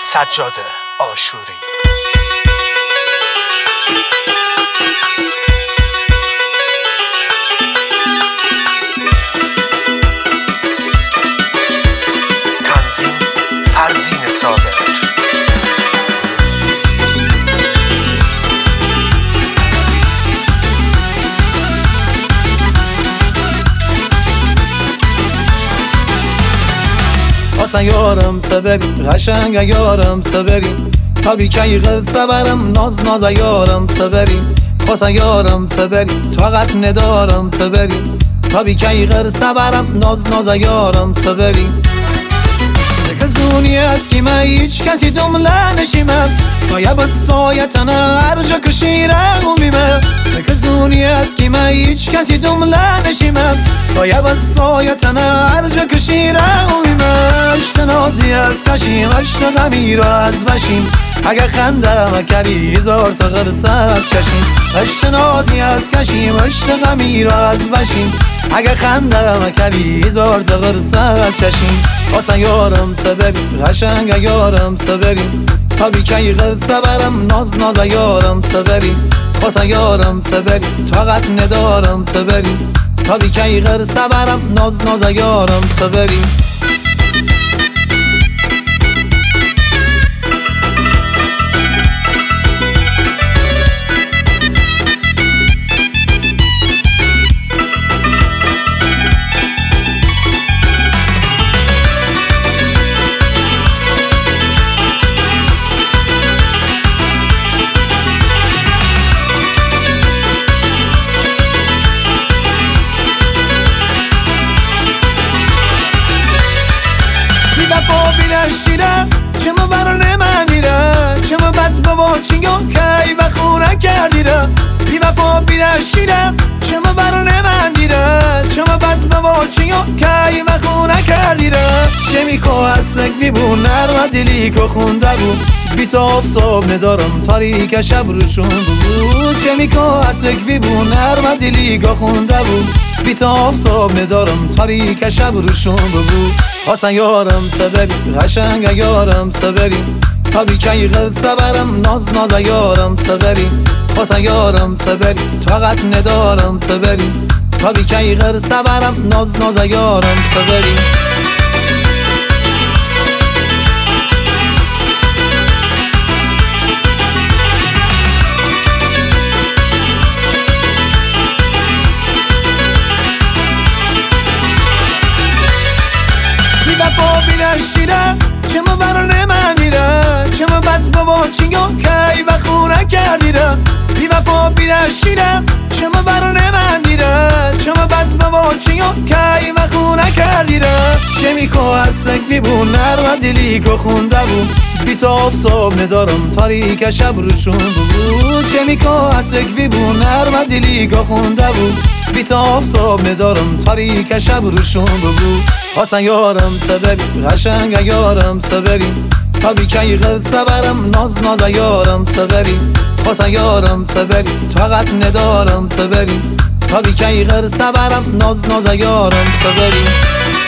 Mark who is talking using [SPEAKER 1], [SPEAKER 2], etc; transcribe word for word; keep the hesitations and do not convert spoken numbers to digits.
[SPEAKER 1] سجاد آشوری. تنظیم فرزین صابر.
[SPEAKER 2] خواستن یارم تا بریم قشنگ یارم تا بریم تا بیکی قرصه برم ناز ناز یارم تا بریم خواستن یارم تا بریم طاقت ندارم تا بریم تا بیکی قرصه برم ناز ناز یارم تا بریم کزونی است که من هیچ کسی دمله نشیمم سایه با سایه تنه هر جا که شیره میمه کزونی است که من هیچ کسی دمله نشیمم سایه با سایه تنه هر جا که شیره میمه اشت نازی از کشیم اشت غمی را از بشیم اگه خنده مکری هزار تا قرصه از ششیم اشت نازی از کشیم اشت غمی را از بشیم اگه خنده مکری هزار تا قرصه از ششیم خواستن یارم تا بریم قشنگ یارم تا بریم تا بیکی قرصه برم ناز ناز یارم تا بریم خواستن یارم تا بریم طاقت ندارم تا بریم تا بیکی قرصه برم ناز ناز یارم تا بریم شیره چما برانه من میره چما بد بابا چینگو کی و خونه کردیره بی وفا بیره شیره چما برانه من میره چما بد بابا چینگو کی و خونه کردیره شمیکو هستک وی بون نرم دلی که خونده بود بیت آفصاب ندارم تاریک شب روشون بود شمیکو هستک وی بون نرم دلی که خونده بود بیت آفصاب ندارم تاریک شب روشون بود خواستن یارم تا بریم قشنگ یارم تا بریم تا بیکی قرصه برم ناز ناز یارم تا بریم خواستن یارم تا بریم طاقت ندارم تا بریم تا بیکی قرصه برم ناز ناز یارم تا بریم شیره چما برانه من میره چما بد بابا چینگو کی و خونه کردیره بی وفا بیره شیره چما برانه من میره چما بد بابا چینگو کی و خونه کردیره شمیکو هستک وی بون نرم دلی که خونده بود بیت آفصاب ندارم تاریک شب روشون بود شمیکو هستک وی بون نرم دلی که خونده بود بیت آفصاب ندارم تاریک شب روشون بود خواستن یارم تا بریم قشنگ یارم تا بریم تا بیکی قرصه برم ناز ناز یارم تا بریم خواستن یارم تا بریم طاقت ندارم تا بریم تا بیکی قرصه برم ناز ناز یارم تا بریم